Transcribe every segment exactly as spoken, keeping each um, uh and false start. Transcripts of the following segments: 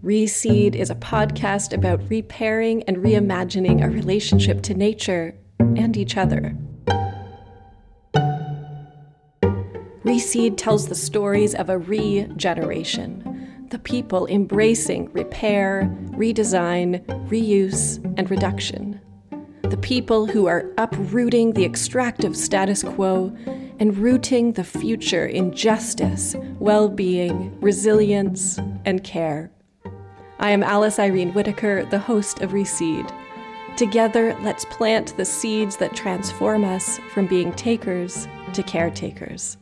Reseed is a podcast about repairing and reimagining our relationship to nature and each other. Reseed tells the stories of a regeneration, the people embracing repair, redesign, reuse, and reduction. The people who are uprooting the extractive status quo and rooting the future in justice, well-being, resilience, and care. I am Alice Irene Whitaker, the host of Reseed. Together, let's plant the seeds that transform us from being takers to caretakers.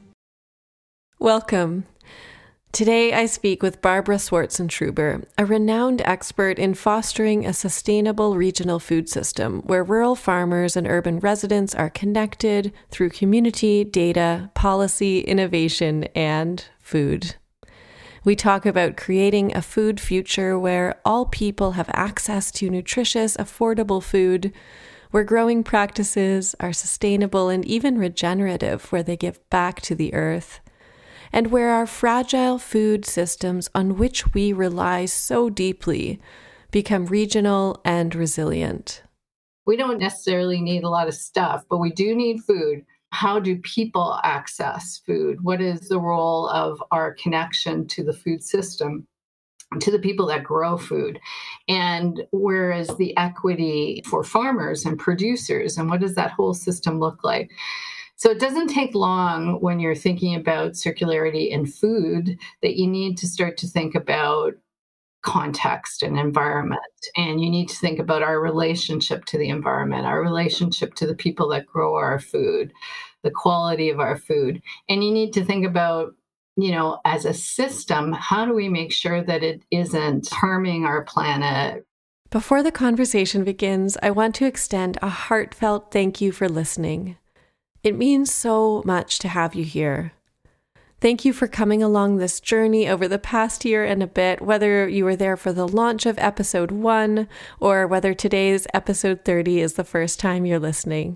Welcome. Today I speak with Barbara Swartzentruber, a renowned expert in fostering a sustainable regional food system where rural farmers and urban residents are connected through community, data, policy, innovation, and food. We talk about creating a food future where all people have access to nutritious, affordable food, where growing practices are sustainable and even regenerative, where they give back to the earth, and where our fragile food systems on which we rely so deeply become regional and resilient. We don't necessarily need a lot of stuff, but we do need food. How do people access food? What is the role of our connection to the food system, to the people that grow food? And where is the equity for farmers and producers? And what does that whole system look like? So it doesn't take long when you're thinking about circularity in food that you need to start to think about context and environment. And you need to think about our relationship to the environment, our relationship to the people that grow our food, the quality of our food. And you need to think about, you know, as a system, how do we make sure that it isn't harming our planet? Before the conversation begins, I want to extend a heartfelt thank you for listening. It means so much to have you here. Thank you for coming along this journey over the past year and a bit, whether you were there for the launch of episode one or whether today's episode thirty is the first time you're listening.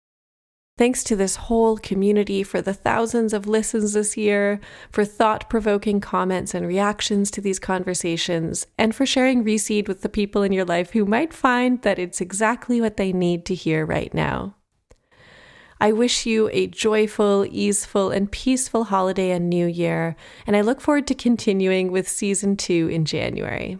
Thanks to this whole community for the thousands of listens this year, for thought-provoking comments and reactions to these conversations, and for sharing Reseed with the people in your life who might find that it's exactly what they need to hear right now. I wish you a joyful, easeful, and peaceful holiday and new year, and I look forward to continuing with season two in January.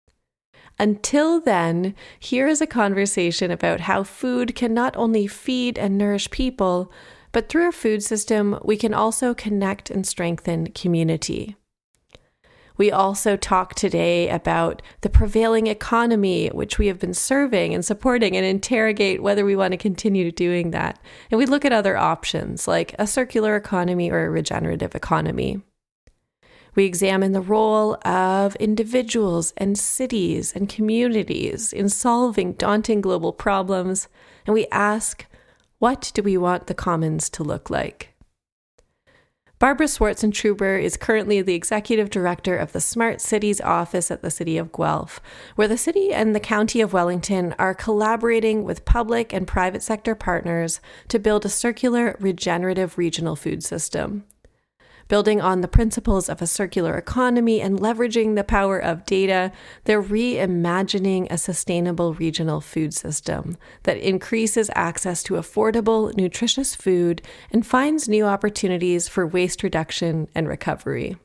Until then, here is a conversation about how food can not only feed and nourish people, but through our food system, we can also connect and strengthen community. We also talk today about the prevailing economy, which we have been serving and supporting, and interrogate whether we want to continue doing that. And we look at other options, like a circular economy or a regenerative economy. We examine the role of individuals and cities and communities in solving daunting global problems, and we ask, what do we want the commons to look like? Barbara Swartzentruber is currently the executive director of the Smart Cities office at the City of Guelph, where the city and the County of Wellington are collaborating with public and private sector partners to build a circular, regenerative regional food system. Building on the principles of a circular economy and leveraging the power of data, they're reimagining a sustainable regional food system that increases access to affordable, nutritious food and finds new opportunities for waste reduction and recovery.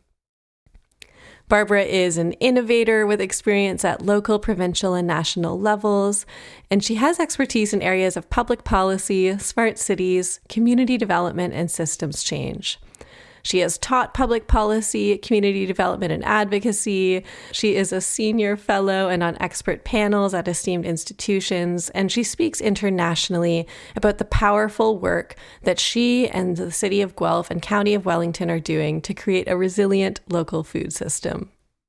Barbara is an innovator with experience at local, provincial, and national levels, and she has expertise in areas of public policy, smart cities, community development, and systems change. She has taught public policy, community development, and advocacy. She is a senior fellow and on expert panels at esteemed institutions, and she speaks internationally about the powerful work that she and the City of Guelph and County of Wellington are doing to create a resilient local food system.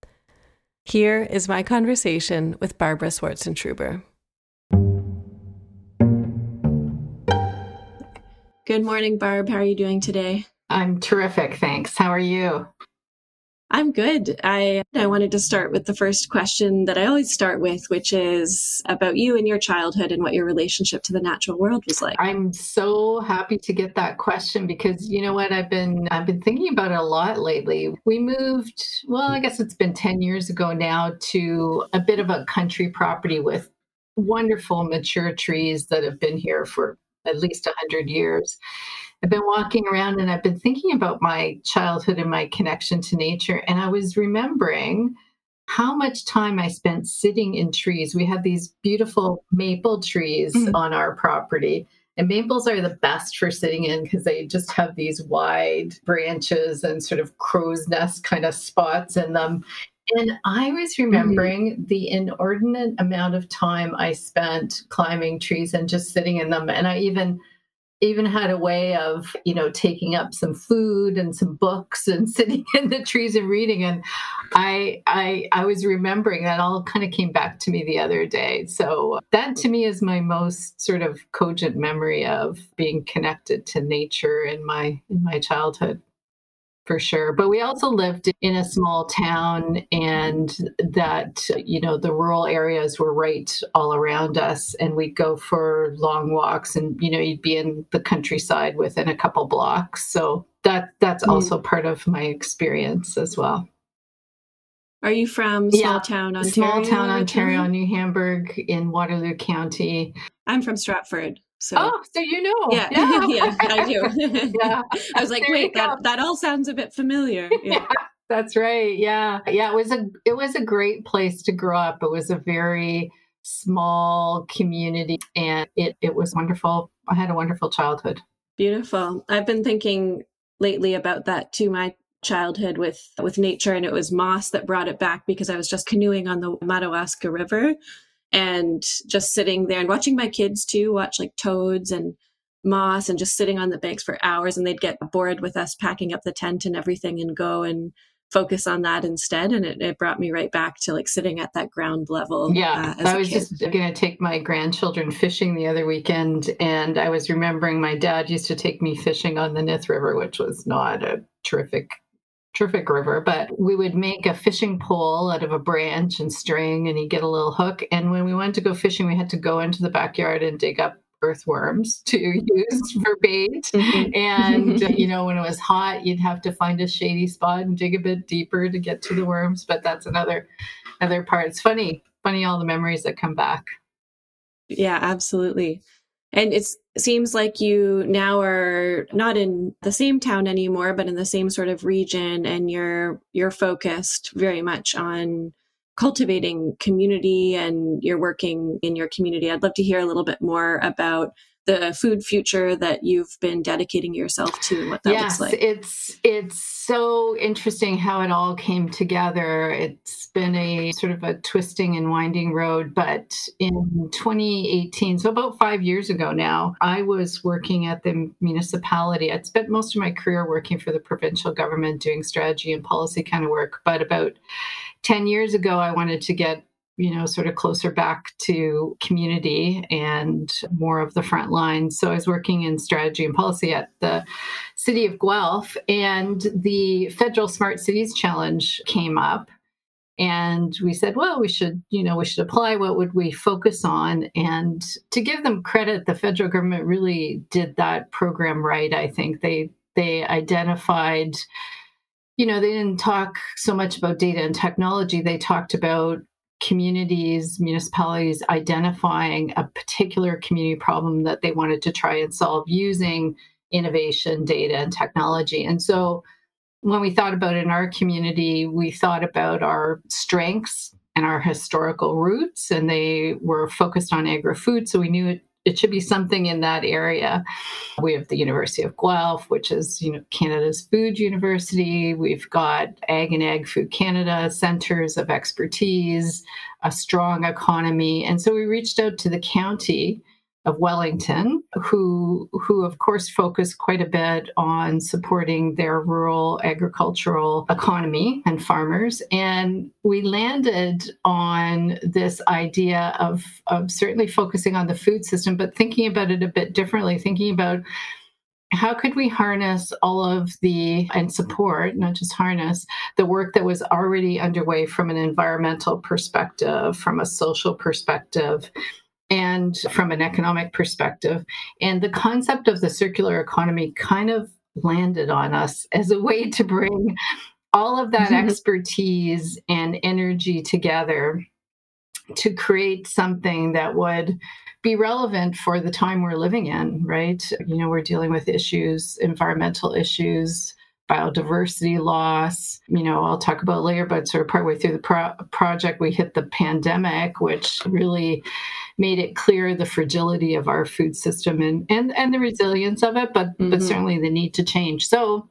Here is my conversation with Barbara Swartzentruber. Good morning, Barb. How are you doing today? I'm terrific, thanks. How are you? I'm good. I I wanted to start with the first question that I always start with, which is about you and your childhood and what your relationship to the natural world was like. I'm so happy to get that question because you know what, I've been I've been thinking about it a lot lately. We moved, well, I guess it's been ten years ago now, to a bit of a country property with wonderful mature trees that have been here for at least one hundred years. I've been walking around and I've been thinking about my childhood and my connection to nature. And I was remembering how much time I spent sitting in trees. We had these beautiful maple trees Mhm. on our property. And maples are the best for sitting in because they just have these wide branches and sort of crow's nest kind of spots in them. And I was remembering the inordinate amount of time I spent climbing trees and just sitting in them. And I even even had a way of, you know, taking up some food and some books and sitting in the trees and reading. And I, I, I was remembering that all kind of came back to me the other day. So that to me is my most sort of cogent memory of being connected to nature in my, in my childhood. For sure. But we also lived in a small town, and that, you know, the rural areas were right all around us. And we'd go for long walks, and, you know, you'd be in the countryside within a couple blocks. So that that's Mm. also part of my experience as well. Are you from Yeah, small town Ontario? Small town originally? Ontario, New Hamburg in Waterloo County. I'm from Stratford. So Oh, so you know. yeah, Yeah. yeah, I do. Yeah. I was like, There you wait, go. that that all sounds a bit familiar. Yeah. Yeah, that's right. Yeah. Yeah, it was a it was a great place to grow up. It was a very small community, and it it was wonderful. I had a wonderful childhood. Beautiful. I've been thinking lately about that too, my childhood with with nature, and it was moss that brought it back because I was just canoeing on the Madawaska River and just sitting there and watching my kids too watch like toads and moss and just sitting on the banks for hours, and they'd get bored with us packing up the tent and everything and go and focus on that instead, and it, it brought me right back to like sitting at that ground level Yeah, uh, as I a was kid. just going to take my grandchildren fishing the other weekend, and I was remembering my dad used to take me fishing on the Nith River, which was not a terrific, terrific river, but we would make a fishing pole out of a branch and string, and he'd get a little hook. And when we went to go fishing, we had to go into the backyard and dig up earthworms to use for bait. Mhm. And, uh, you know, when it was hot, you'd have to find a shady spot and dig a bit deeper to get to the worms. But that's another another part. It's funny, funny all the memories that come back. Yeah, absolutely. And it's, it seems like you now are not in the same town anymore, but in the same sort of region, and you're you're focused very much on cultivating community, and you're working in your community. I'd love to hear a little bit more about the food future that you've been dedicating yourself to and what that Yes, looks like. it's it's so interesting how it all came together. It's been a sort of a twisting and winding road, but in twenty eighteen, so about five years ago now, I was working at the municipality. I'd spent most of my career working for the provincial government doing strategy and policy kind of work, but about ten years ago, I wanted to get, you know, sort of closer back to community and more of the front line. So I was working in strategy and policy at the city of Guelph, and the federal Smart Cities Challenge came up. And we said, well, we should, you know, we should apply. What would we focus on? And to give them credit, the federal government really did that program right. I think they they identified, you know, they didn't talk so much about data and technology. They talked about communities, municipalities identifying a particular community problem that they wanted to try and solve using innovation, data, and technology. And so when we thought about it in our community, we thought about our strengths and our historical roots, and they were focused on agri-food. So we knew it, it should be something in that area. We have the University of Guelph, which is, you know, Canada's food university. We've got Ag and Ag Food Canada, centers of expertise, a strong economy. And so we reached out to the county of Wellington, who, who of course focus quite a bit on supporting their rural agricultural economy and farmers. And we landed on this idea of, of certainly focusing on the food system, but thinking about it a bit differently, thinking about how could we harness all of the and support, not just harness, the work that was already underway from an environmental perspective, from a social perspective, and from an economic perspective. And the concept of the circular economy kind of landed on us as a way to bring all of that expertise and energy together to create something that would be relevant for the time we're living in, right? You know, we're dealing with issues, environmental issues, biodiversity loss. You know, I'll talk about later, but sort of partway through the pro- project, we hit the pandemic, which really made it clear the fragility of our food system and and, and the resilience of it, but mm-hmm. but certainly the need to change. So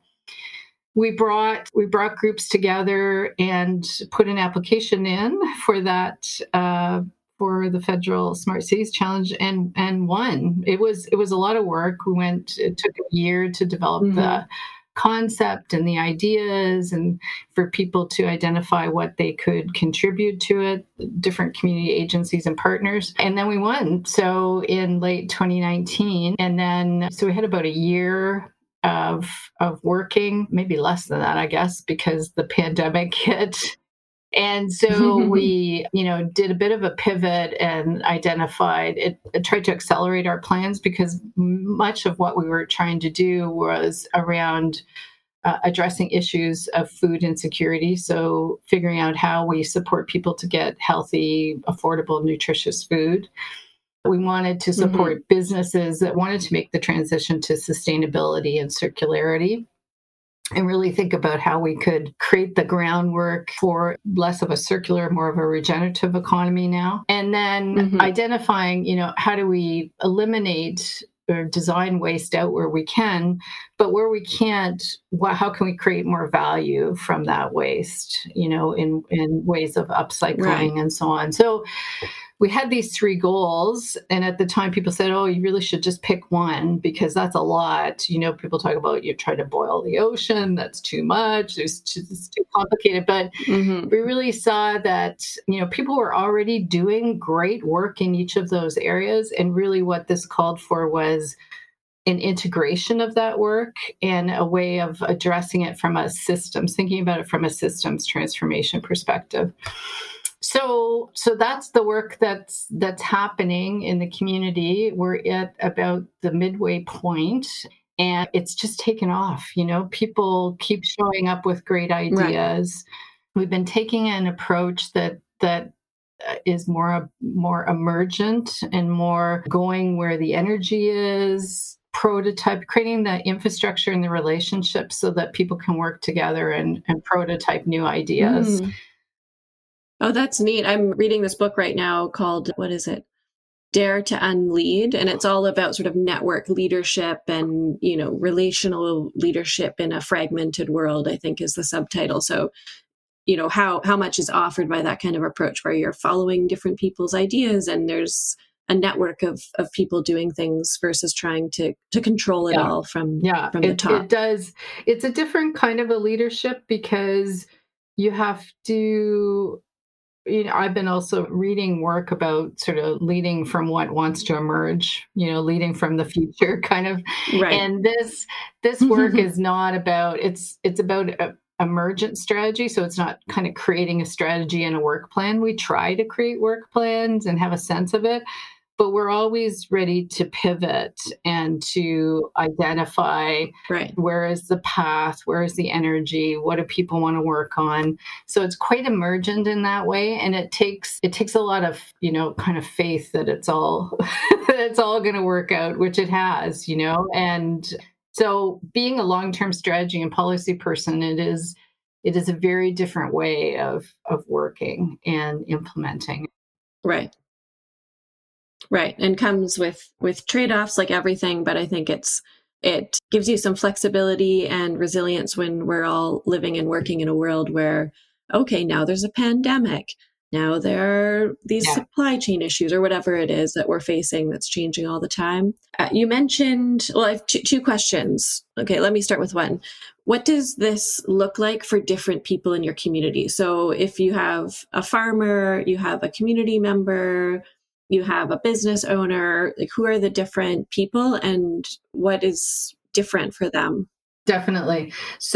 we brought we brought groups together and put an application in for that uh, for the federal Smart Cities Challenge and and won. It was it was a lot of work. We went. It took a year to develop mm-hmm. the concept and the ideas, and for people to identify what they could contribute to it, different community agencies and partners. And then we won. So in late twenty nineteen, and then so we had about a year of of working, maybe less than that, I guess, because the pandemic hit. And so we, you know, did a bit of a pivot and identified it, it, tried to accelerate our plans because much of what we were trying to do was around uh, addressing issues of food insecurity. So figuring out how we support people to get healthy, affordable, nutritious food. We wanted to support mm-hmm. businesses that wanted to make the transition to sustainability and circularity, and really think about how we could create the groundwork for less of a circular, more of a regenerative economy now. And then mm-hmm. identifying, you know, how do we eliminate or design waste out where we can, but where we can't, well, how can we create more value from that waste, you know, in, in ways of upcycling right. and so on. So we had these three goals. And at the time, people said, oh, you really should just pick one because that's a lot. You know, people talk about you try to boil the ocean. That's too much. It's, just, it's too complicated. But mm-hmm. we really saw that, you know, people were already doing great work in each of those areas. And really what this called for was an integration of that work and a way of addressing it from a systems, thinking about it from a systems transformation perspective. So, so that's the work that's that's happening in the community. We're at about the midway point, and it's just taken off. You know, people keep showing up with great ideas. Right. We've been taking an approach that that is more more emergent and more going where the energy is. Prototype, creating the infrastructure and the relationships so that people can work together and, and prototype new ideas. Mm. Oh, that's neat. I'm reading this book right now called, what is it? Dare to Unlead. And it's all about sort of network leadership and, you know, relational leadership in a fragmented world, I think is the subtitle. So, you know, how, how much is offered by that kind of approach where you're following different people's ideas and there's a network of, of people doing things versus trying to, to control it yeah. all from, yeah, from the it, top. It does. It's a different kind of a leadership because you have to, you know, I've been also reading work about sort of leading from what wants to emerge, you know, leading from the future kind of. Right. And this this work is not about, it's it's about a emergent strategy. So it's not kind of creating a strategy and a work plan. We try to create work plans and have a sense of it, but we're always ready to pivot and to identify right. where is the path, where is the energy, what do people want to work on. So it's quite emergent in that way, and it takes it takes a lot of, you know, kind of faith that it's all that it's all going to work out, which it has, you know. And so being a long-term strategy and policy person, it is it is a very different way of of working and implementing. Right. Right. And comes with, with trade-offs like everything, but I think it's, it gives you some flexibility and resilience when we're all living and working in a world where, okay, now there's a pandemic. Now there are these yeah. supply chain issues or whatever it is that we're facing that's changing all the time. Uh, you mentioned, well, I have two, two questions. Okay, let me start with one. What does this look like for different people in your community? So if you have a farmer, you have a community member, you have a business owner, like who are the different people and what is different for them? Definitely.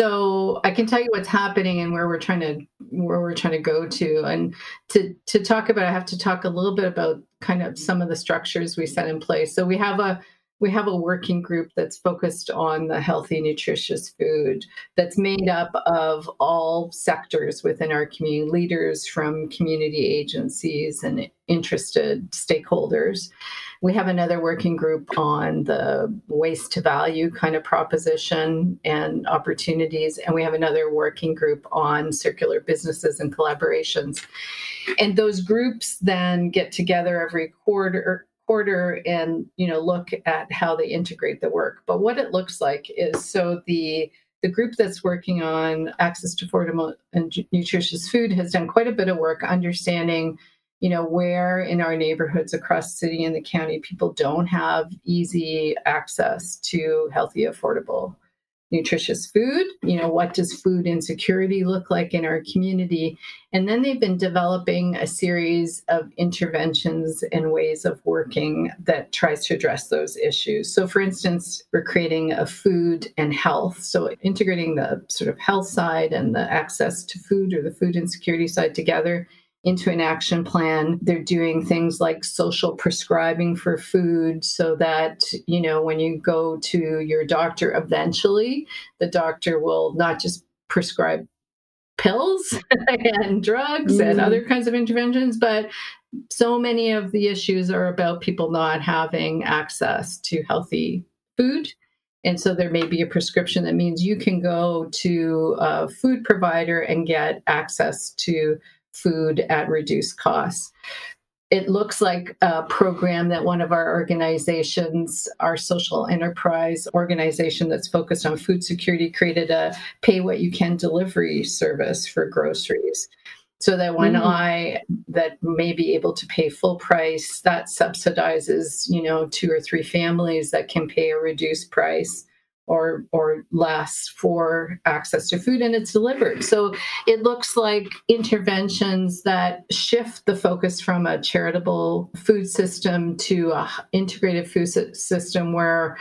So I can tell you what's happening and where we're trying to where we're trying to go to. And to to talk about, I have to talk a little bit about kind of some of the structures we set in place. So we have a we have a working group that's focused on the healthy, nutritious food that's made up of all sectors within our community, leaders from community agencies and interested stakeholders. We have another working group on the waste to value kind of proposition and opportunities. And we have another working group on circular businesses and collaborations. And those groups then get together every quarter quarter and, you know, look at how they integrate the work. But what it looks like is, so the the group that's working on access to affordable and nutritious food has done quite a bit of work understanding, you know, where in our neighborhoods across the city and the county people don't have easy access to healthy, affordable, nutritious food. You know, what does food insecurity look like in our community? And then they've been developing a series of interventions and ways of working that tries to address those issues. So for instance, we're creating a food and health. So integrating the sort of health side and the access to food or the food insecurity side together into an action plan. They're doing things like social prescribing for food so that, you know, when you go to your doctor, eventually the doctor will not just prescribe pills and drugs mm. and other kinds of interventions, but so many of the issues are about people not having access to healthy food. And so there may be a prescription that means you can go to a food provider and get access to food at reduced costs. It looks like a program that one of our organizations, our social enterprise organization that's focused on food security, created a pay what you can delivery service for groceries. So that when mm. I that may be able to pay full price, that subsidizes, you know, two or three families that can pay a reduced price or or less for access to food, and it's delivered. So it looks like interventions that shift the focus from a charitable food system to an integrated food system where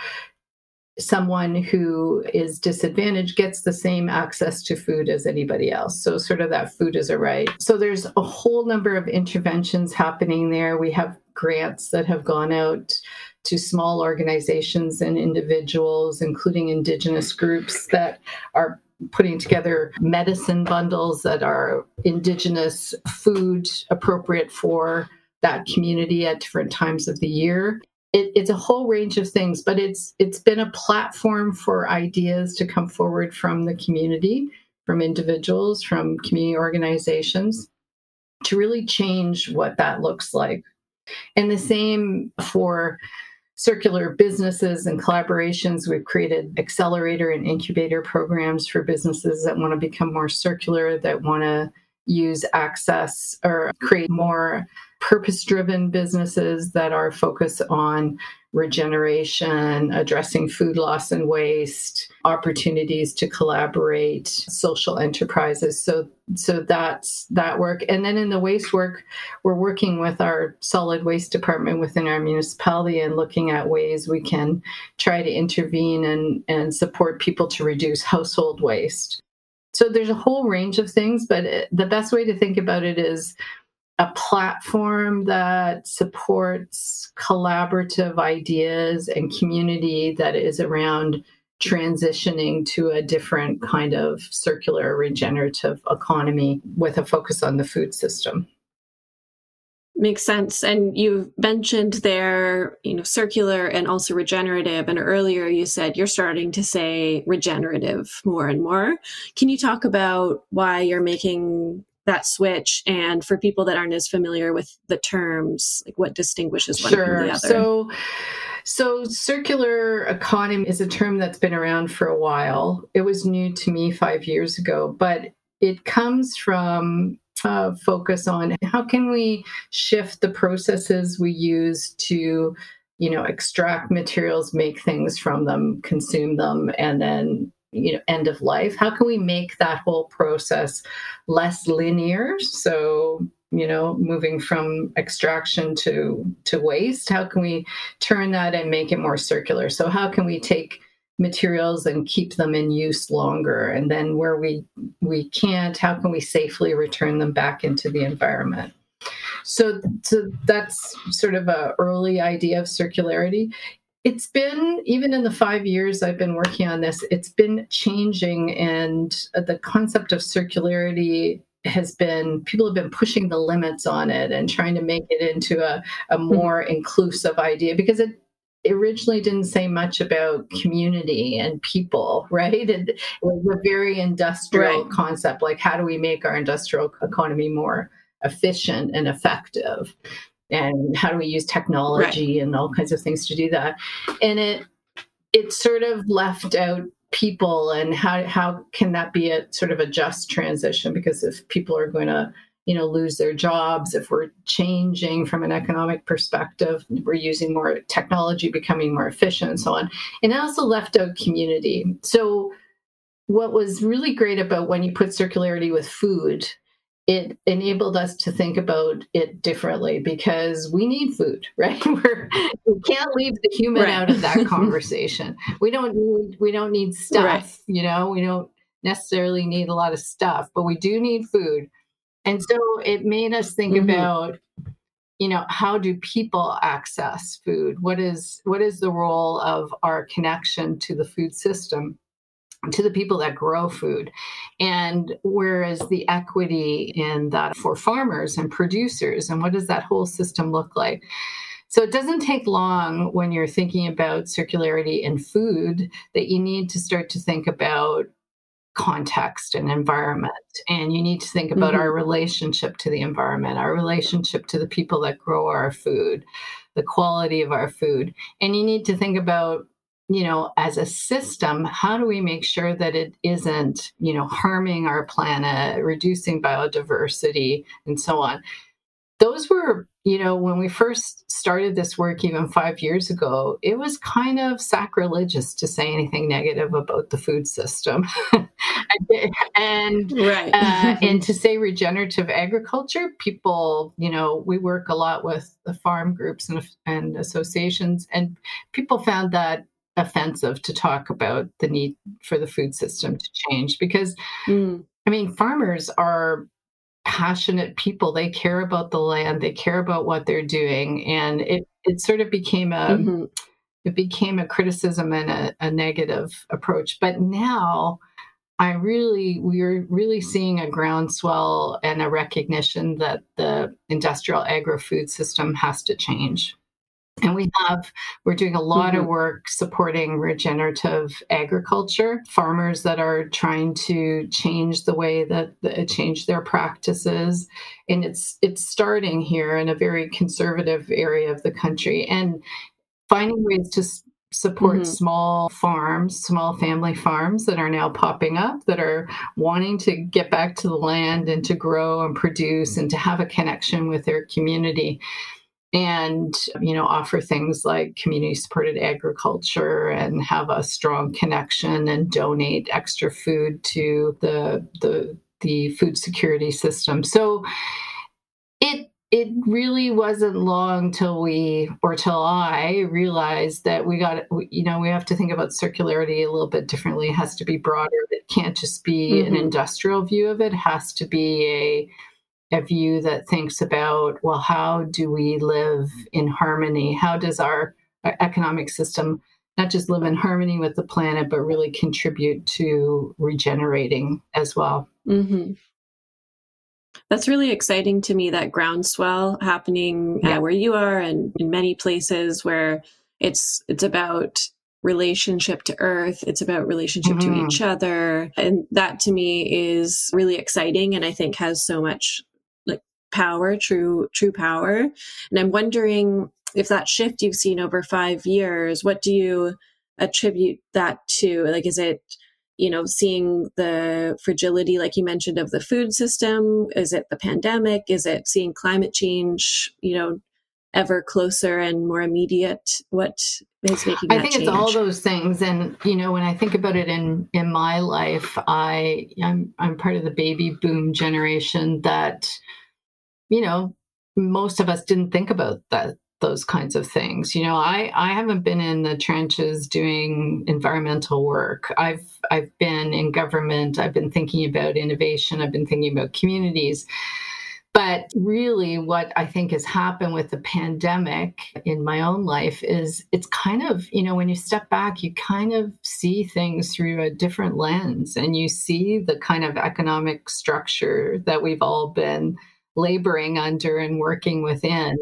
someone who is disadvantaged gets the same access to food as anybody else. So sort of that food is a right. So there's a whole number of interventions happening there. We have grants that have gone out to small organizations and individuals, including Indigenous groups that are putting together medicine bundles that are Indigenous food appropriate for that community at different times of the year. It, it's a whole range of things, but it's it's been a platform for ideas to come forward from the community, from individuals, from community organizations, to really change what that looks like. And the same for circular businesses and collaborations. We've created accelerator and incubator programs for businesses that want to become more circular, that want to use access or create more purpose-driven businesses that are focused on regeneration, addressing food loss and waste, opportunities to collaborate, social enterprises. So, so that's that work. And then in the waste work, we're working with our solid waste department within our municipality and looking at ways we can try to intervene and, and support people to reduce household waste. So there's a whole range of things, but it, the best way to think about it is a platform that supports collaborative ideas and community that is around transitioning to a different kind of circular regenerative economy with a focus on the food system. Makes sense. And you mentioned there, you know, circular and also regenerative. And earlier you said you're starting to say regenerative more and more. Can you talk about why you're making that switch? And for people that aren't as familiar with the terms, like what distinguishes one sure. from the other? So, so circular economy is a term that's been around for a while. It was new to me five years ago, but it comes from a focus on how can we shift the processes we use to, you know, extract materials, make things from them, consume them, and then, you know, end of life. How can we make that whole process less linear? So, you know, moving from extraction to, to waste, how can we turn that and make it more circular? So how can we take materials and keep them in use longer? And then where we we can't, how can we safely return them back into the environment? So, so that's sort of an early idea of circularity. It's been, even in the five years I've been working on this, it's been changing. And the concept of circularity has been, people have been pushing the limits on it and trying to make it into a, a more mm-hmm. inclusive idea, because it originally didn't say much about community and people, right? It, it was a very industrial right. concept, like how do we make our industrial economy more efficient and effective? And how do we use technology right. and all kinds of things to do that? And it it sort of left out people, and how how can that be a sort of a just transition? Because if people are going to, you know, lose their jobs, if we're changing from an economic perspective, we're using more technology, becoming more efficient, and so on. And it also left out community. So what was really great about when you put circularity with food, it enabled us to think about it differently, because we need food, right? We're, we can't leave the human right. out of that conversation. We don't need, we don't need stuff, right. you know, we don't necessarily need a lot of stuff, but we do need food. And so it made us think mm-hmm. about, you know, how do people access food? What is, what is the role of our connection to the food system, to the people that grow food? And where is the equity in that for farmers and producers? And what does that whole system look like? So it doesn't take long when you're thinking about circularity in food that you need to start to think about context and environment. And you need to think about mm-hmm. our relationship to the environment, our relationship to the people that grow our food, the quality of our food. And you need to think about, you know, as a system, how do we make sure that it isn't, you know, harming our planet, reducing biodiversity, and so on. Those were, you know, when we first started this work even five years ago, it was kind of sacrilegious to say anything negative about the food system. and right. uh, and to say regenerative agriculture, people, you know, we work a lot with the farm groups and, and associations, and people found that offensive to talk about the need for the food system to change, because mm. I mean, farmers are passionate people. They care about the land, they care about what they're doing, and it it sort of became a mm-hmm. it became a criticism and a, a negative approach. But now I really we're really seeing a groundswell and a recognition that the industrial agri-food system has to change. And we have, we're doing a lot mm-hmm. of work supporting regenerative agriculture, farmers that are trying to change the way that, that change their practices. And it's, it's starting here in a very conservative area of the country, and finding ways to s- support mm-hmm. small farms, small family farms that are now popping up, that are wanting to get back to the land and to grow and produce and to have a connection with their community. And, you know, offer things like community-supported agriculture and have a strong connection and donate extra food to the the, the food security system. So it it really wasn't long till we, or till I realized that we got, you know, we have to think about circularity a little bit differently. It has to be broader. It can't just be mm-hmm. an industrial view of it. It has to be a a view that thinks about, well, how do we live in harmony? How does our economic system not just live in harmony with the planet, but really contribute to regenerating as well? Mm-hmm. That's really exciting to me, that groundswell happening yeah. uh, where you are, and in many places where it's it's about relationship to earth, it's about relationship mm-hmm. to each other. And that to me is really exciting, and I think has so much power, true, true power. And I'm wondering if that shift you've seen over five years, what do you attribute that to? Like, is it, you know, seeing the fragility, like you mentioned, of the food system? Is it the pandemic? Is it seeing climate change, you know, ever closer and more immediate? What is making that I think change? It's all those things. And, you know, when I think about it in, in my life, I, I'm, I'm part of the baby boom generation that, you know, most of us didn't think about that those kinds of things. You know, I, I haven't been in the trenches doing environmental work. I've I've been in government. I've been thinking about innovation. I've been thinking about communities. But really, what I think has happened with the pandemic in my own life is it's kind of, you know, when you step back, you kind of see things through a different lens, and you see the kind of economic structure that we've all been laboring under and working within.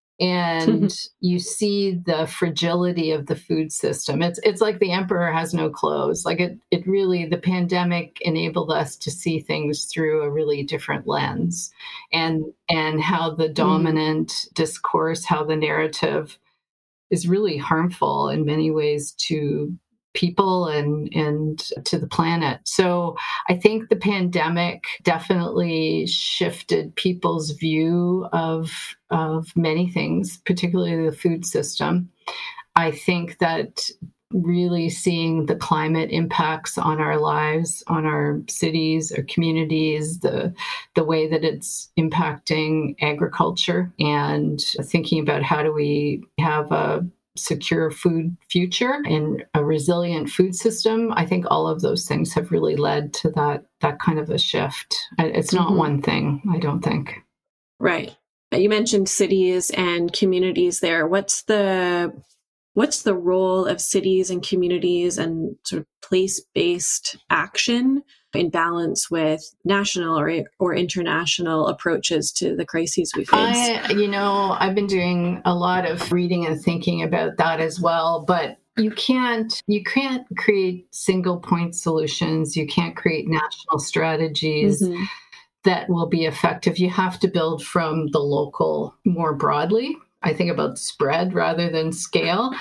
And you see the fragility of the food system. It's it's like the emperor has no clothes. Like it, it really, the pandemic enabled us to see things through a really different lens, and and how the dominant mm. discourse, how the narrative is really harmful in many ways to people and and to the planet. So I think the pandemic definitely shifted people's view of of many things, particularly the food system. I think that really seeing the climate impacts on our lives, on our cities, our communities, the the way that it's impacting agriculture, and thinking about how do we have a secure food future and a resilient food system. I think all of those things have really led to that that kind of a shift. It's not mm-hmm. one thing, I don't think. Right. You mentioned cities and communities there. What's the what's the role of cities and communities and sort of place-based action in balance with national or or international approaches to the crises we face? I, you know, I've been doing a lot of reading and thinking about that as well, but you can't you can't create single point solutions. You can't create national strategies mm-hmm. that will be effective. You have to build from the local more broadly. I think about spread rather than scale.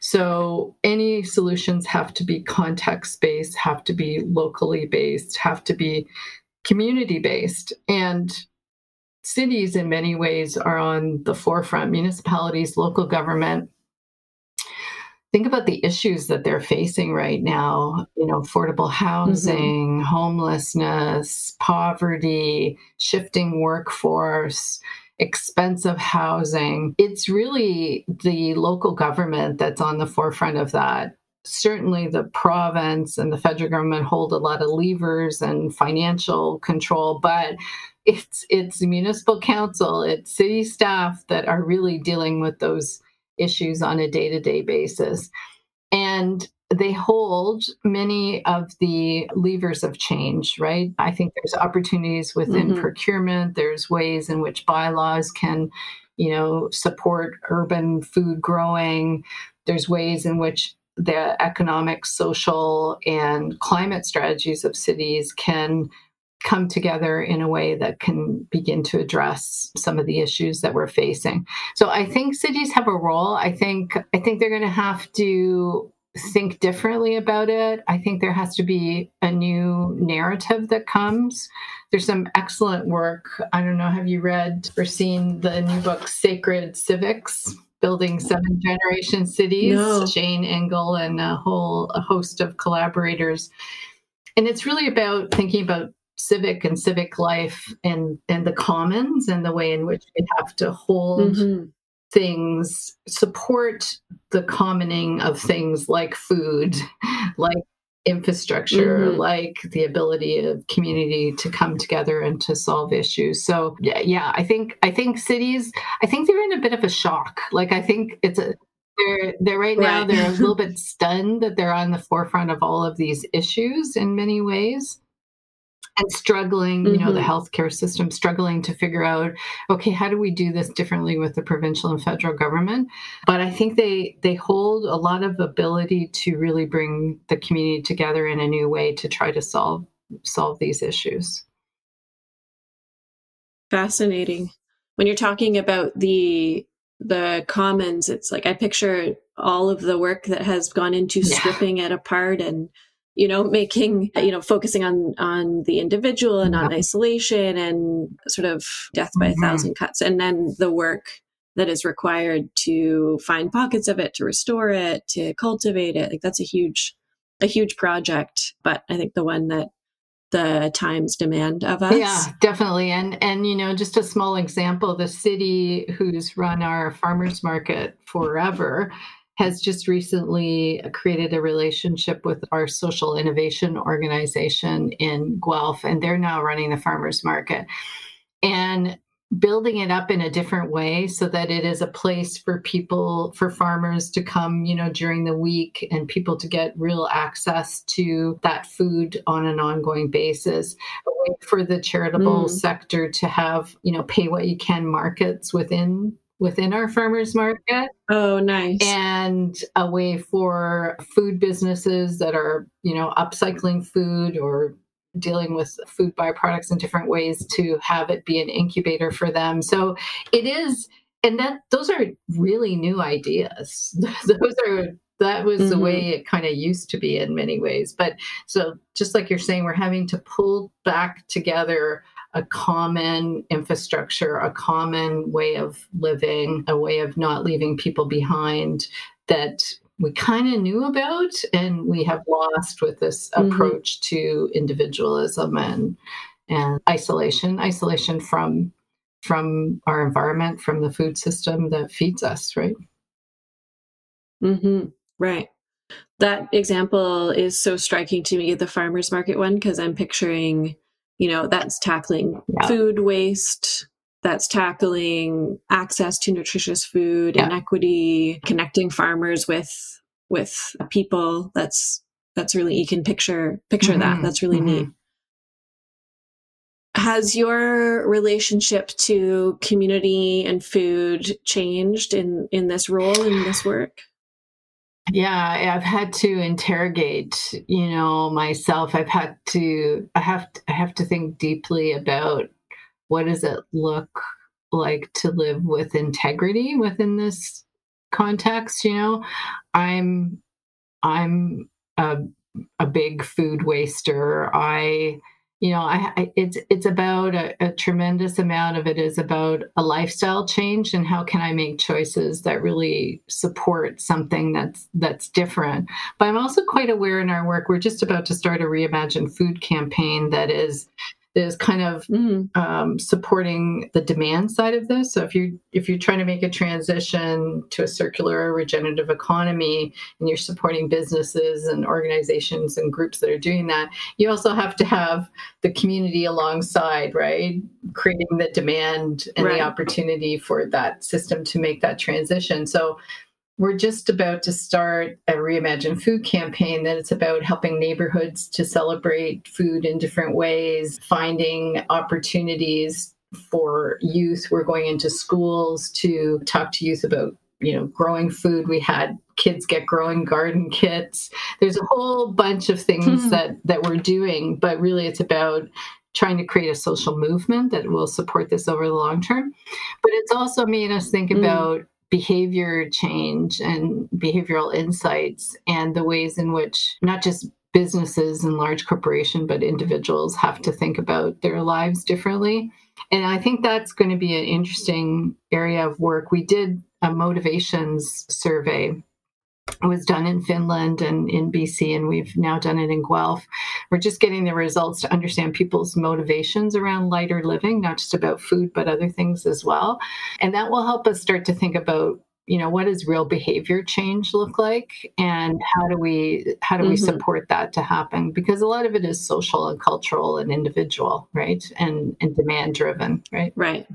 So any solutions have to be context-based, have to be locally based, have to be community-based. And cities in many ways are on the forefront. Municipalities, local government. Think about the issues that they're facing right now, you know, affordable housing, mm-hmm. homelessness, poverty, shifting workforce, expensive housing. It's really the local government that's on the forefront of that. Certainly the province and the federal government hold a lot of levers and financial control, but it's it's the municipal council, it's city staff that are really dealing with those issues on a day-to-day basis. And they hold many of the levers of change, right? I think there's opportunities within mm-hmm. procurement. There's ways in which bylaws can, you know, support urban food growing. There's ways in which the economic, social, and climate strategies of cities can come together in a way that can begin to address some of the issues that we're facing. So I think cities have a role. I think I think they're going to have to think differently about it. I think there has to be a new narrative that comes. There's some excellent work. I don't know, have you read or seen the new book, Sacred Civics? Building Seven Generation Cities, no. Jane Engel and a whole a host of collaborators. And it's really about thinking about civic and civic life and, and the commons and the way in which we have to hold mm-hmm. things, support the commoning of things like food, like infrastructure, mm-hmm. like the ability of community to come together and to solve issues. So yeah, yeah, I think I think cities, I think they're in a bit of a shock. Like I think it's a they're they're right, right. now they're a little bit stunned that they're on the forefront of all of these issues in many ways. And struggling, you know, mm-hmm. the healthcare system, struggling to figure out, okay, how do we do this differently with the provincial and federal government? But I think they they hold a lot of ability to really bring the community together in a new way to try to solve solve these issues. Fascinating. When you're talking about the the commons, it's like I picture all of the work that has gone into yeah. stripping it apart and you know, making, you know, focusing on, on the individual and on isolation and sort of death by mm-hmm. a thousand cuts. And then the work that is required to find pockets of it, to restore it, to cultivate it. Like that's a huge, a huge project. But I think the one that the time's demand of us. Yeah, definitely. And, and, you know, just a small example, the city who's run our farmers market forever has just recently created a relationship with our social innovation organization in Guelph, and they're now running the farmers market and building it up in a different way so that it is a place for people, for farmers to come, you know, during the week and people to get real access to that food on an ongoing basis. A way for the charitable Mm. sector to have, you know, pay what you can markets within within our farmers market. Oh, nice. And a way for food businesses that are, you know, upcycling food or dealing with food byproducts in different ways to have it be an incubator for them. So it is, and that those are really new ideas. Those are that was mm-hmm. the way it kind of used to be in many ways. But so just like you're saying, we're having to pull back together a common infrastructure, a common way of living, a way of not leaving people behind that we kind of knew about and we have lost with this mm-hmm. approach to individualism and and isolation, isolation from from our environment, from the food system that feeds us, right? Mm-hmm. Right. That example is so striking to me, the farmers market one, because I'm picturing, you know, that's tackling yeah. food waste, that's tackling access to nutritious food, yeah. inequity, connecting farmers with with people. That's that's really, you can picture picture mm-hmm. that. That's really mm-hmm. neat. Has your relationship to community and food changed in in this role, in this work? Yeah, I've had to interrogate, you know, myself. I've had to, I have, to, I have to think deeply about what does it look like to live with integrity within this context. You know, I'm, I'm a, a big food waster. I, you know, I, I it's it's about a, a tremendous amount of it is about a lifestyle change and how can I make choices that really support something that's that's different. But I'm also quite aware in our work, we're just about to start a Reimagine Food campaign that is is kind of mm. um, supporting the demand side of this. So if you if you're trying to make a transition to a circular or regenerative economy and you're supporting businesses and organizations and groups that are doing that, you also have to have the community alongside, right? Creating the demand and right. the opportunity for that system to make that transition. So we're just about to start a Reimagine Food campaign that it's about helping neighborhoods to celebrate food in different ways, finding opportunities for youth. We're going into schools to talk to youth about, you know, growing food. We had kids get growing garden kits. There's a whole bunch of things mm-hmm. that, that we're doing, but really it's about trying to create a social movement that will support this over the long term. But it's also made us think mm-hmm. about behavior change and behavioral insights and the ways in which not just businesses and large corporations, but individuals have to think about their lives differently. And I think that's going to be an interesting area of work. We did a motivations survey. It was done in Finland and in B C, and we've now done it in Guelph. We're just getting the results to understand people's motivations around lighter living, not just about food, but other things as well. And that will help us start to think about, you know, what does real behavior change look like, and how do we how do mm-hmm. we support that to happen? Because a lot of it is social and cultural and individual, right, and and demand driven, right, right.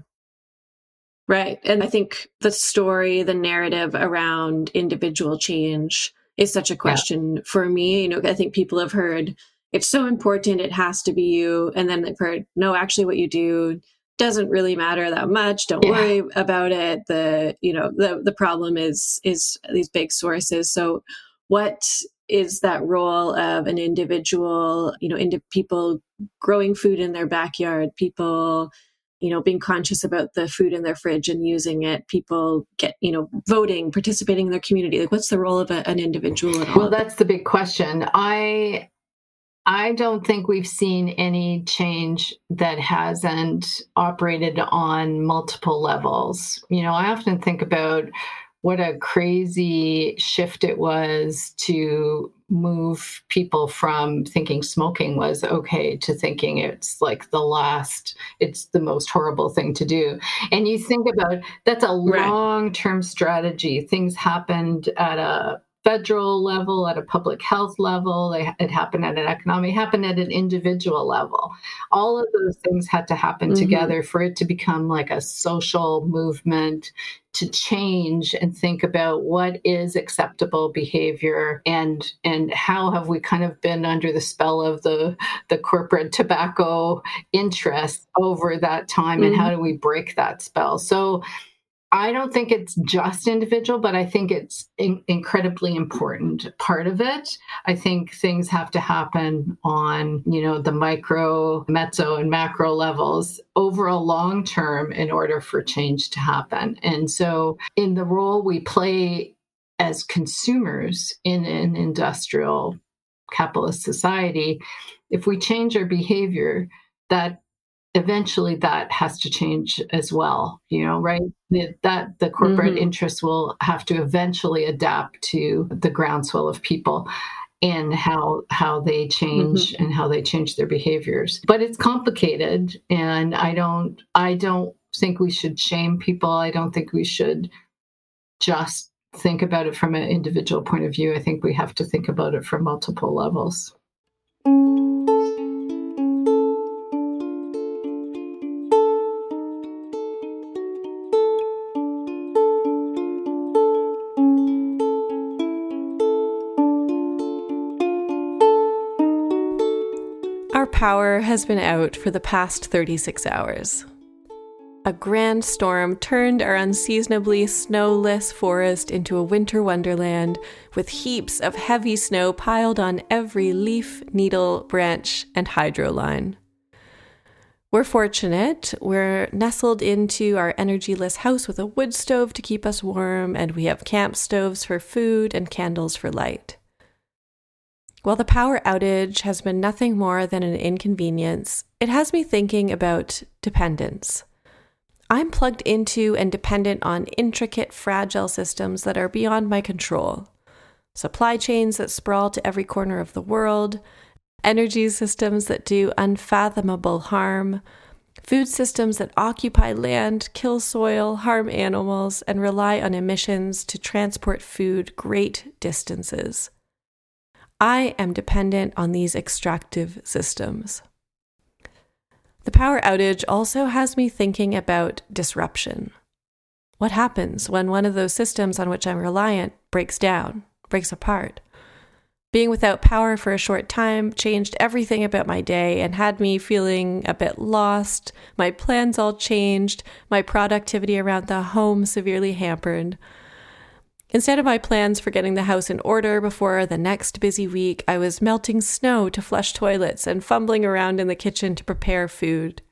Right. And I think the story, the narrative around individual change is such a question yeah. for me. You know, I think people have heard it's so important, it has to be you. And then they've heard, no, actually what you do doesn't really matter that much. Don't yeah. worry about it. The, you know, the, the problem is, is these big sources. So what is that role of an individual, you know, into people growing food in their backyard, people, you know, being conscious about the food in their fridge and using it, people get, you know, voting, participating in their community. Like, what's the role of a, an individual at all? Well, that's the big question. I, I don't think we've seen any change that hasn't operated on multiple levels. You know, I often think about what a crazy shift it was to move people from thinking smoking was okay to thinking it's like the last, it's the most horrible thing to do. And you think about, that's a Right. long-term strategy. Things happened at a federal level, at a public health level. It happened at an economic, it happened at an individual level. All of those things had to happen Mm-hmm. together for it to become like a social movement, to change and think about what is acceptable behavior, and and how have we kind of been under the spell of the the corporate tobacco interests over that time, and Mm-hmm. how do we break that spell? So I don't think it's just individual, but I think it's an incredibly important part of it. I think things have to happen on, you know, the micro, meso, and macro levels over a long term in order for change to happen. And so in the role we play as consumers in an industrial capitalist society, if we change our behavior, that eventually that has to change as well, you know, right? That, that the corporate Mm-hmm. interests will have to eventually adapt to the groundswell of people and how how they change Mm-hmm. and how they change their behaviors. But it's complicated, and I don't I don't think we should shame people. I don't think we should just think about it from an individual point of view. I think we have to think about it from multiple levels. Our power has been out for the past thirty-six hours. A grand storm turned our unseasonably snowless forest into a winter wonderland with heaps of heavy snow piled on every leaf, needle, branch, and hydro line. We're fortunate. We're nestled into our energyless house with a wood stove to keep us warm, and we have camp stoves for food and candles for light. While the power outage has been nothing more than an inconvenience, it has me thinking about dependence. I'm plugged into and dependent on intricate, fragile systems that are beyond my control. Supply chains that sprawl to every corner of the world, energy systems that do unfathomable harm, food systems that occupy land, kill soil, harm animals, and rely on emissions to transport food great distances. I am dependent on these extractive systems. The power outage also has me thinking about disruption. What happens when one of those systems on which I'm reliant breaks down, breaks apart? Being without power for a short time changed everything about my day and had me feeling a bit lost. My plans all changed, my productivity around the home severely hampered. Instead of my plans for getting the house in order before the next busy week, I was melting snow to flush toilets and fumbling around in the kitchen to prepare food.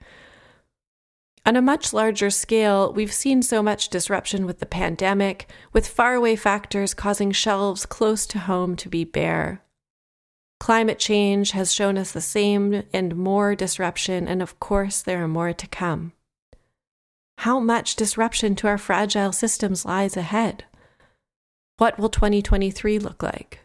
On a much larger scale, we've seen so much disruption with the pandemic, with faraway factors causing shelves close to home to be bare. Climate change has shown us the same and more disruption, and of course, there are more to come. How much disruption to our fragile systems lies ahead? What will twenty twenty-three look like?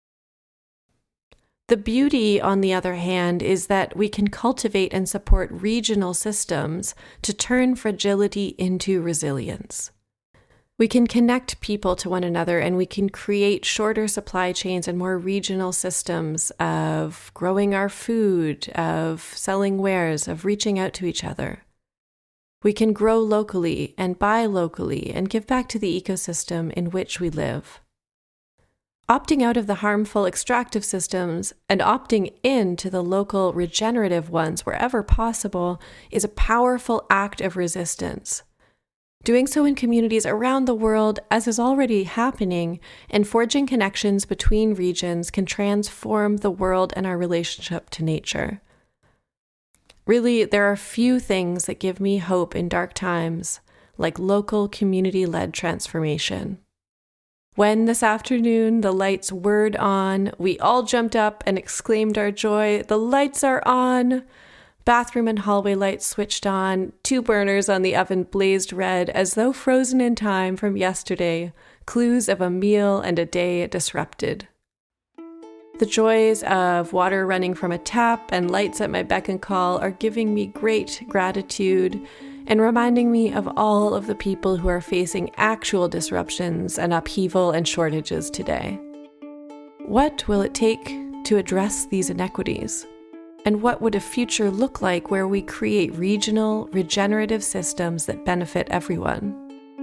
The beauty, on the other hand, is that we can cultivate and support regional systems to turn fragility into resilience. We can connect people to one another, and we can create shorter supply chains and more regional systems of growing our food, of selling wares, of reaching out to each other. We can grow locally and buy locally and give back to the ecosystem in which we live. Opting out of the harmful extractive systems and opting in to the local regenerative ones wherever possible is a powerful act of resistance. Doing so in communities around the world, as is already happening, and forging connections between regions can transform the world and our relationship to nature. Really, there are few things that give me hope in dark times, like local community-led transformation. When this afternoon the lights whirred on, we all jumped up and exclaimed our joy, "The lights are on!" Bathroom and hallway lights switched on, two burners on the oven blazed red as though frozen in time from yesterday, clues of a meal and a day disrupted. The joys of water running from a tap and lights at my beck and call are giving me great gratitude and reminding me of all of the people who are facing actual disruptions and upheaval and shortages today. What will it take to address these inequities? And what would a future look like where we create regional, regenerative systems that benefit everyone?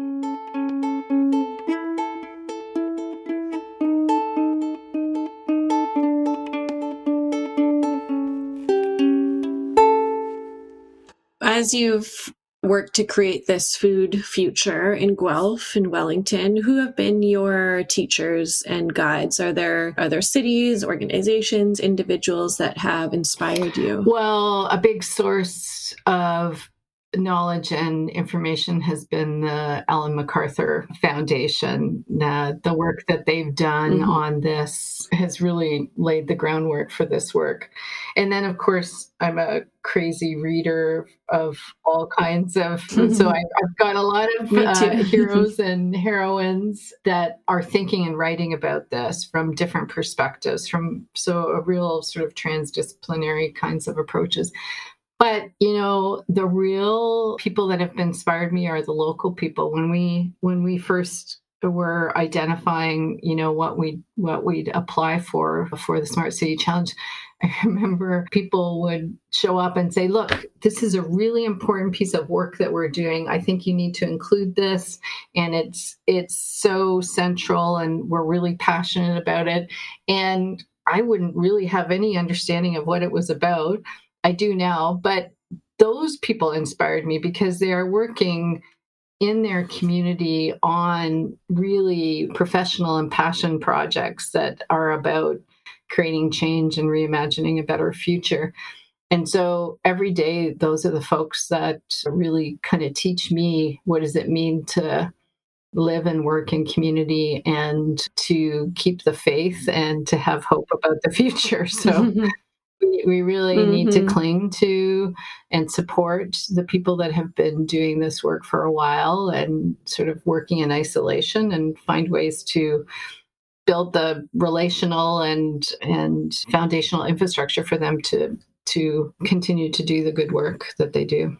As you've worked to create this food future in Guelph and Wellington, who have been your teachers and guides? Are there are there cities, organizations, individuals that have inspired you? Well, a big source of knowledge and information has been the Ellen MacArthur Foundation. Uh, the work that they've done mm-hmm. on this has really laid the groundwork for this work. And then, of course, I'm a crazy reader of all kinds of, mm-hmm. so I, I've got a lot of uh, heroes and heroines that are thinking and writing about this from different perspectives, from so a real sort of transdisciplinary kinds of approaches. But, you know, the real people that have inspired me are the local people. When we when we first were identifying, you know, what we what we'd apply for for the Smart City Challenge, I remember people would show up and say, look, this is a really important piece of work that we're doing. I think you need to include this. And it's it's so central and we're really passionate about it. And I wouldn't really have any understanding of what it was about. I do now, but those people inspired me because they are working in their community on really professional and passion projects that are about creating change and reimagining a better future. And so every day, those are the folks that really kind of teach me what does it mean to live and work in community and to keep the faith and to have hope about the future. So We, we really mm-hmm. need to cling to and support the people that have been doing this work for a while and sort of working in isolation and find ways to build the relational and and foundational infrastructure for them to to continue to do the good work that they do.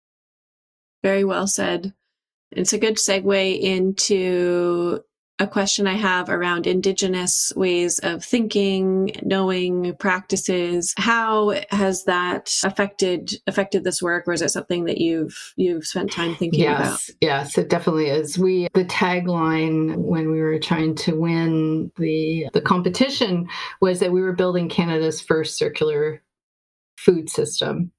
Very well said. It's a good segue into a question I have around Indigenous ways of thinking, knowing, practices. How has that affected affected this work, or is it something that you've you've spent time thinking yes, about? Yes, it definitely is. We the tagline when we were trying to win the the competition was that we were building Canada's first circular food system.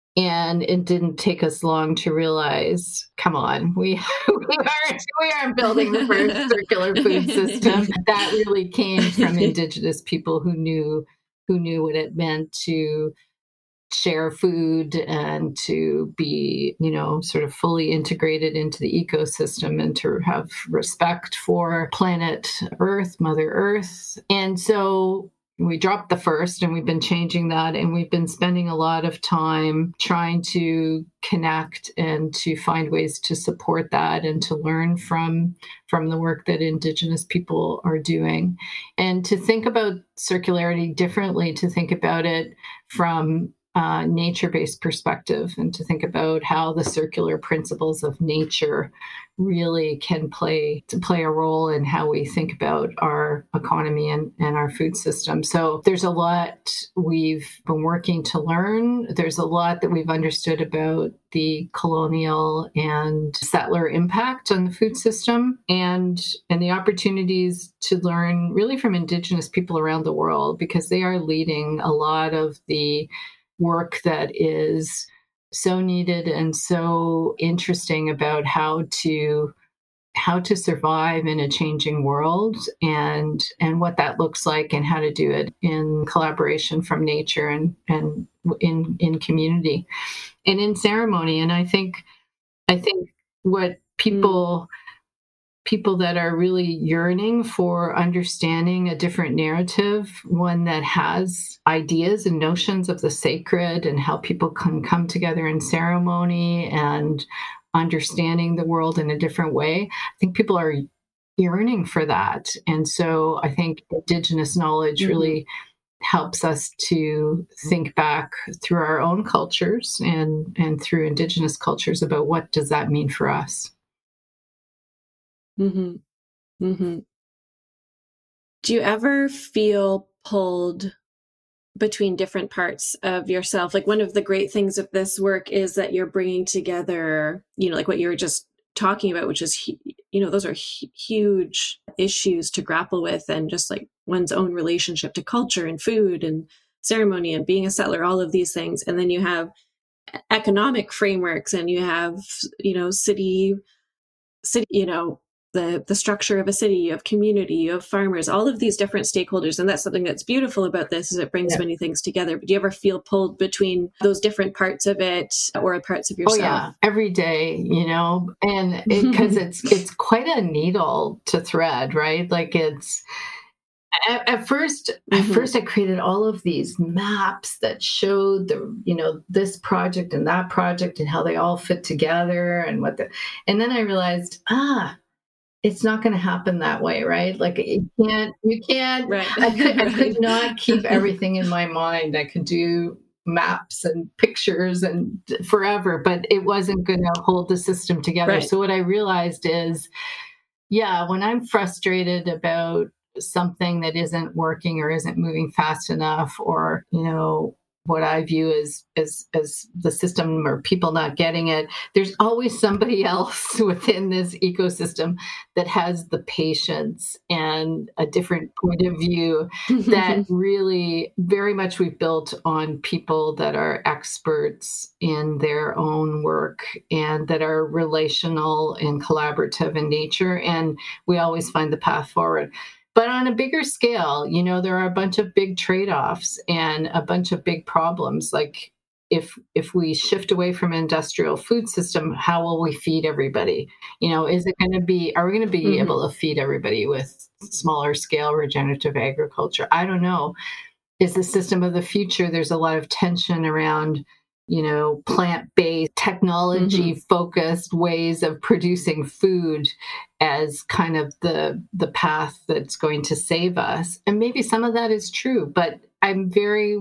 And it didn't take us long to realize, come on, we, we, aren't, we aren't building the first circular food system. That really came from Indigenous people who knew who knew what it meant to share food and to be, you know, sort of fully integrated into the ecosystem and to have respect for planet Earth, Mother Earth. And so we dropped the first and we've been changing that, and we've been spending a lot of time trying to connect and to find ways to support that and to learn from from the work that Indigenous people are doing, and to think about circularity differently, to think about it from a nature-based perspective, and to think about how the circular principles of nature really can play to play a role in how we think about our economy and, and our food system. So there's a lot we've been working to learn. There's a lot that we've understood about the colonial and settler impact on the food system, and and the opportunities to learn really from Indigenous people around the world, because they are leading a lot of the work that is so needed and so interesting about how to how to survive in a changing world, and and what that looks like, and how to do it in collaboration from nature and and in in community and in ceremony. And I think I think what people mm. people that are really yearning for understanding a different narrative, one that has ideas and notions of the sacred and how people can come together in ceremony and understanding the world in a different way. I think people are yearning for that. And so I think Indigenous knowledge mm-hmm. really helps us to think back through our own cultures and, and through Indigenous cultures about what does that mean for us. Mm-hmm. Mm-hmm. Do you ever feel pulled between different parts of yourself? Like, one of the great things of this work is that you're bringing together, you know, like what you were just talking about, which is, you know, those are h- huge issues to grapple with, and just like one's own relationship to culture and food and ceremony and being a settler, all of these things. And then you have economic frameworks, and you have, you know, city, city, you know, the the structure of a city, you have community, you have farmers, all of these different stakeholders. And that's something that's beautiful about this, is it brings yeah. many things together. But do you ever feel pulled between those different parts of it, or parts of yourself? Oh yeah, every day, you know, and because it, it's it's quite a needle to thread, right? Like it's at, at first, mm-hmm. at first I created all of these maps that showed the, you know, this project and that project and how they all fit together and what the, and then I realized, ah, it's not going to happen that way, right? Like you can't, you can't, right. I, could, I could not keep everything in my mind. I could do maps and pictures and forever, but it wasn't going to hold the system together. Right. So what I realized is, yeah, when I'm frustrated about something that isn't working or isn't moving fast enough, or, you know, what I view as, as, as the system or people not getting it, there's always somebody else within this ecosystem that has the patience and a different point of view that really very much we've built on people that are experts in their own work and that are relational and collaborative in nature. And we always find the path forward. But on a bigger scale, you know, there are a bunch of big trade-offs and a bunch of big problems. Like if if we shift away from an industrial food system, how will we feed everybody? You know, is it going to be, are we going to be mm-hmm. able to feed everybody with smaller scale regenerative agriculture? I don't know. Is the system of the future? There's a lot of tension around, you know, plant-based, technology-focused mm-hmm. ways of producing food as kind of the the path that's going to save us. And maybe some of that is true, but I'm very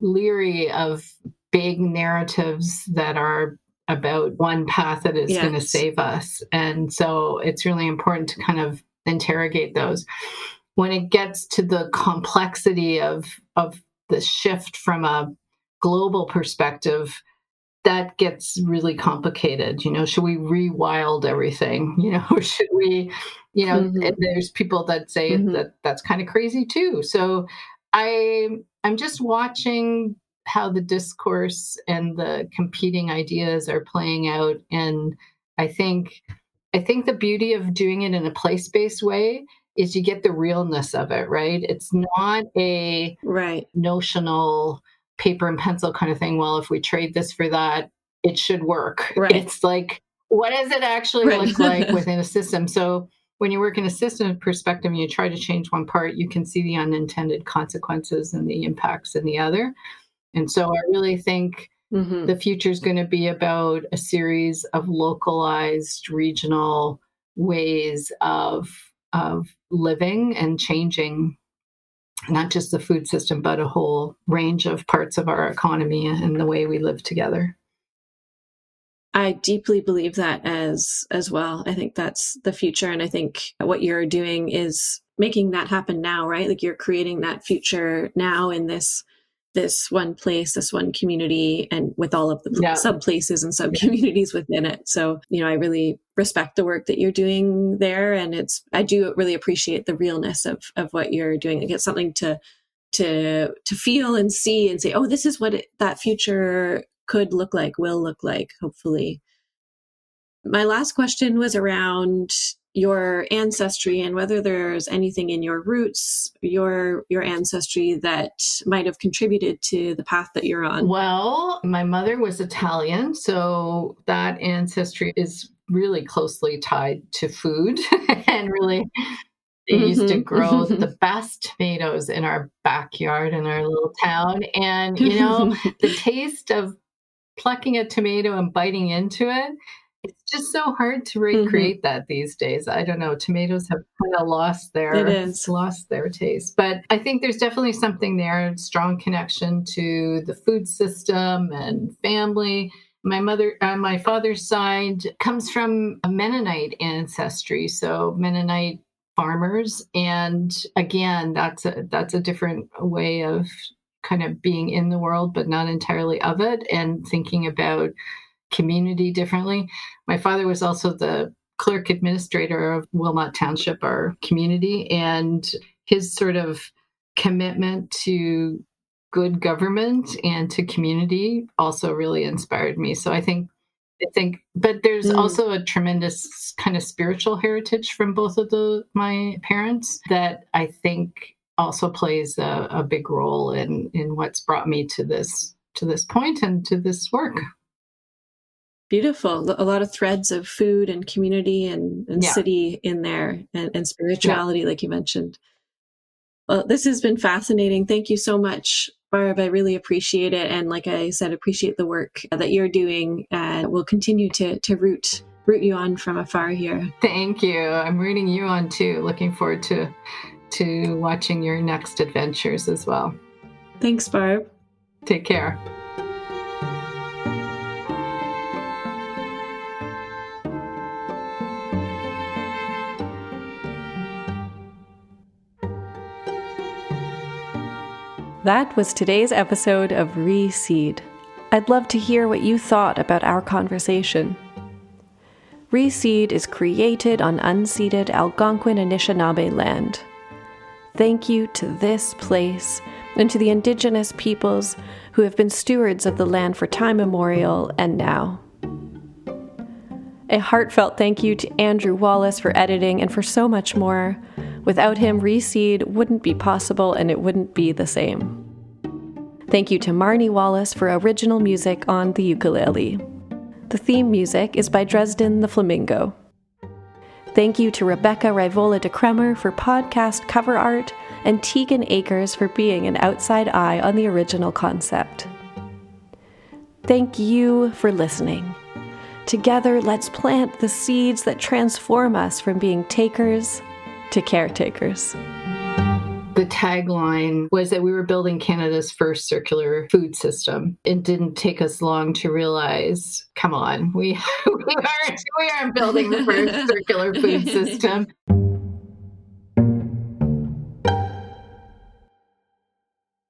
leery of big narratives that are about one path that is yes. going to save us. And so it's really important to kind of interrogate those. When it gets to the complexity of of the shift from a global perspective, that gets really complicated. You know, should we rewild everything? You know, or should we, you know, mm-hmm. and there's people that say mm-hmm. that that's kind of crazy too. So I, I'm just watching how the discourse and the competing ideas are playing out. And I think, I think the beauty of doing it in a place-based way is you get the realness of it, right? It's not a right. notional paper and pencil kind of thing. Well, if we trade this for that, it should work. Right. It's like, what does it actually right. look like within a system? So when you work in a system perspective and you try to change one part, you can see the unintended consequences and the impacts in the other. And so I really think mm-hmm. the future is going to be about a series of localized regional ways of, of living and changing not just the food system, but a whole range of parts of our economy and the way we live together. I deeply believe that as as well. I think that's the future. And I think what you're doing is making that happen now, right? Like you're creating that future now in this this one place, this one community, and with all of the yeah. sub places and sub communities yeah. within it. So, you know, I really respect the work that you're doing there. And it's, I do really appreciate the realness of, of what you're doing. Like it's something to, to, to feel and see and say, oh, this is what it, that future could look like, will look like, hopefully. My last question was around your ancestry and whether there's anything in your roots, your your ancestry that might have contributed to the path that you're on. Well, my mother was Italian, so that ancestry is really closely tied to food and really they mm-hmm. used to grow the best tomatoes in our backyard in our little town. And, you know, the taste of plucking a tomato and biting into it It's just so hard to recreate mm-hmm. that these days. I don't know. Tomatoes have kind of lost their it is. lost their taste. But I think there's definitely something there, strong connection to the food system and family. My mother, uh, my father's side comes from a Mennonite ancestry, so Mennonite farmers. And again, that's a that's a different way of kind of being in the world, but not entirely of it, and thinking about community differently. My father was also the clerk administrator of Wilmot Township, our community, and his sort of commitment to good government and to community also really inspired me. So I think, I think, but there's mm. also a tremendous kind of spiritual heritage from both of the my parents that I think also plays a, a big role in in what's brought me to this to this point and to this work. Beautiful. A lot of threads of food and community and, and yeah. city in there, and, and spirituality, yeah. like you mentioned. Well, this has been fascinating. Thank you so much, Barb. I really appreciate it. And like I said, appreciate the work that you're doing, and we'll continue to, to root, root you on from afar here. Thank you. I'm rooting you on too. Looking forward to, to watching your next adventures as well. Thanks, Barb. Take care. That was today's episode of Reseed. I'd love to hear what you thought about our conversation. Reseed is created on unceded Algonquin Anishinaabe land. Thank you to this place and to the Indigenous peoples who have been stewards of the land for time immemorial and now. A heartfelt thank you to Andrew Wallace for editing and for so much more. Without him, Reseed wouldn't be possible, and it wouldn't be the same. Thank you to Marnie Wallace for original music on the ukulele. The theme music is by Dresden the Flamingo. Thank you to Rebecca Rivola de Kremer for podcast cover art, and Tegan Akers for being an outside eye on the original concept. Thank you for listening. Together, let's plant the seeds that transform us from being takers to caretakers. The tagline was that we were building Canada's first circular food system. It didn't take us long to realize, come on, we, we, aren't, we aren't building the first circular food system.